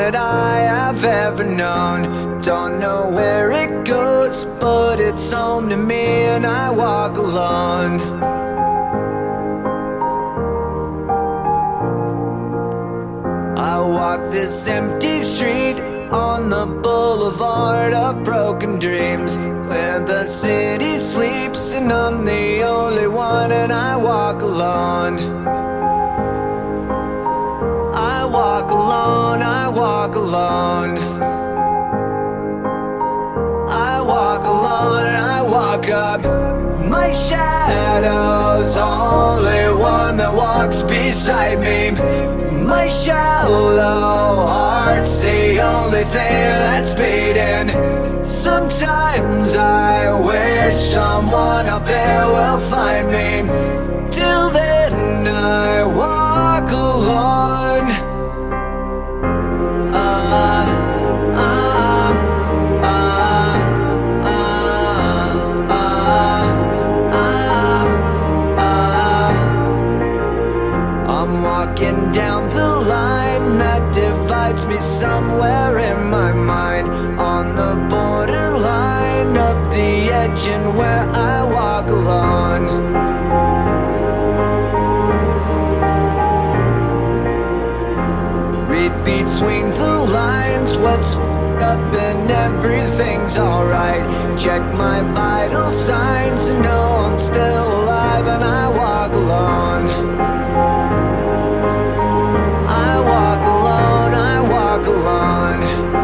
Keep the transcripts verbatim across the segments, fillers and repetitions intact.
that I have ever known. Don't know where it goes, but it's home to me, and I walk alone. I walk this empty street on the boulevard of broken dreams, where the city sleeps and I'm the only one, and I walk alone. I walk alone, I walk alone. I walk alone and I walk up. My shadow's only one that walks beside me. My shallow heart's the only thing that's beating. Sometimes I wish someone up there will find me. Till then I walk alone. Uh, uh, uh, uh, uh, uh, I'm walking down the line that divides me somewhere in my mind, on the borderline of the edge and where I walk alone. Read between the lines what's f***ed up and everything's alright. Check my vital signs and know I'm still alive, and I walk alone. I walk alone, I walk alone.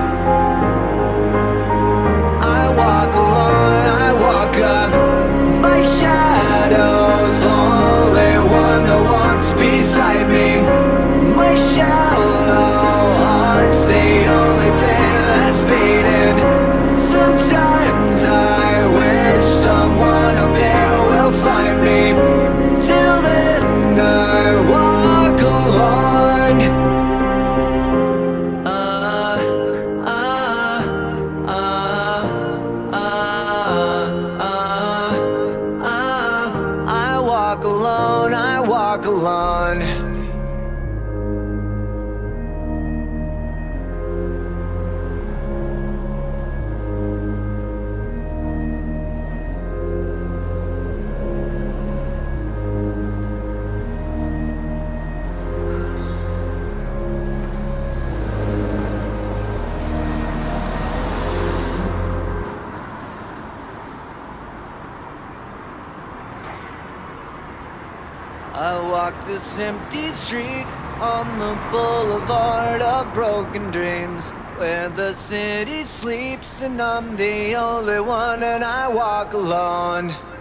I walk alone, I walk up. My shadow's only one that walks beside me. My shallow heart's the only thing that's beating. Sometimes I wish someone up there will find me. Till then I walk alone. Uh, uh, uh, uh, uh, uh, I walk alone, I walk alone. I walk this empty street on the boulevard of broken dreams, where the city sleeps and I'm the only one, and I walk alone.